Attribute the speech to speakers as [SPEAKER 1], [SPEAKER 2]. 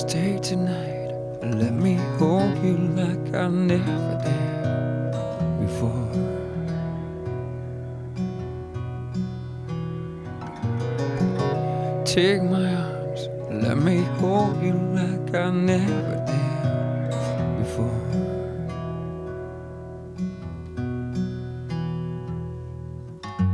[SPEAKER 1] Stay tonight and let me hold you like I never did before. Take my arms, let me hold you like I never did before.